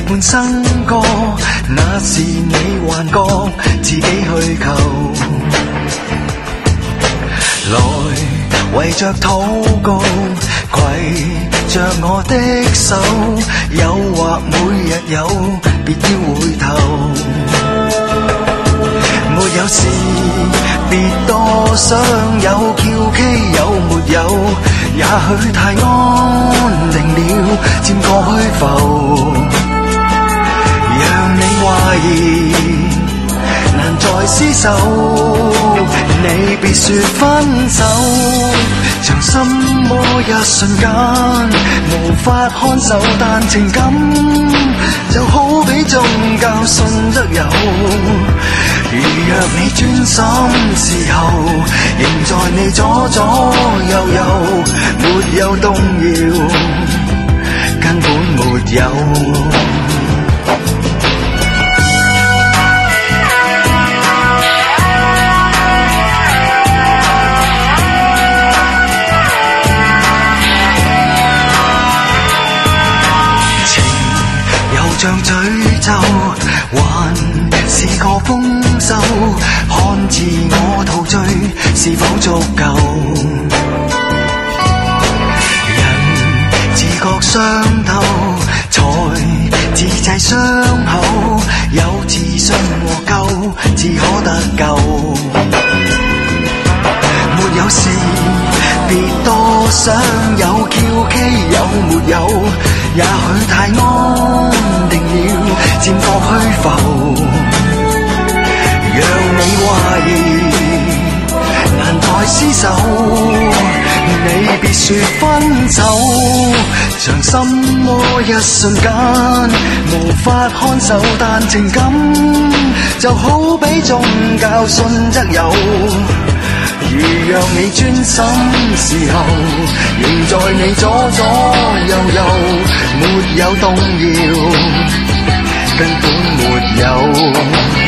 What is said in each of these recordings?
半生歌，那是你幻覺，自己去求。來為着禱告，攜着我的手，誘惑每日有，別要回頭。沒有事，別多想，有蹺蹊有沒有，也許太安定了，漸覺虛浮，讓你懷疑，難再廝守。你別說分手，像心魔一瞬間，無法看守，但情感就好比宗教，信則有。如若你專心時候，仍在你左左右右，沒有動搖，根本沒有。像詛咒，還是個豐收，看自我陶醉是否足夠。人自覺傷透，才自製傷口，有自信和救，自可得救。沒有事，別多想，有蹺蹊有沒有，也許太安定了，漸覺虛浮，讓你懷疑，難再廝守。你別說分手，像心魔一瞬間，無法看守，但情感就好比宗教，信則有。如若你專心時候，仍在你左左右右，沒有動搖，根本沒有。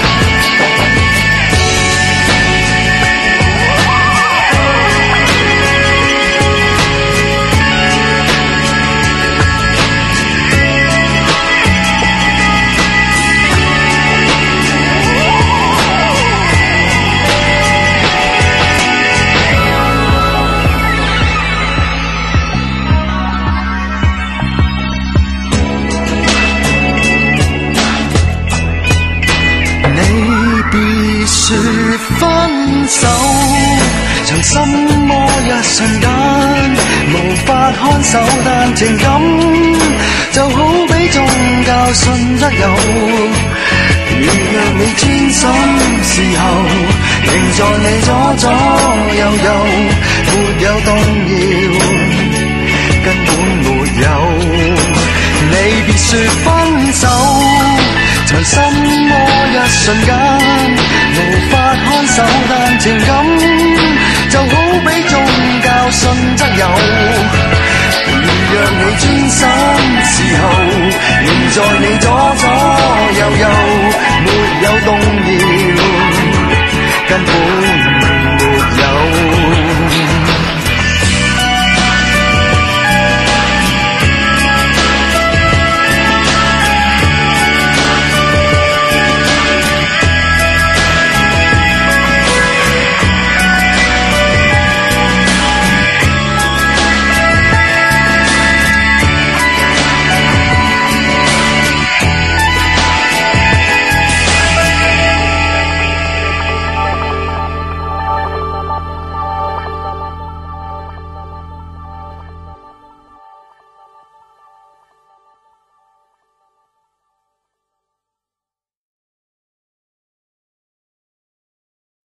說分手，像心魔一瞬間，無法看守，但情感就好比宗教，信則有。如若你專心時候，仍在你左左右右，沒有動搖，根本沒有。你別說分手，像心魔一瞬間，無法看守。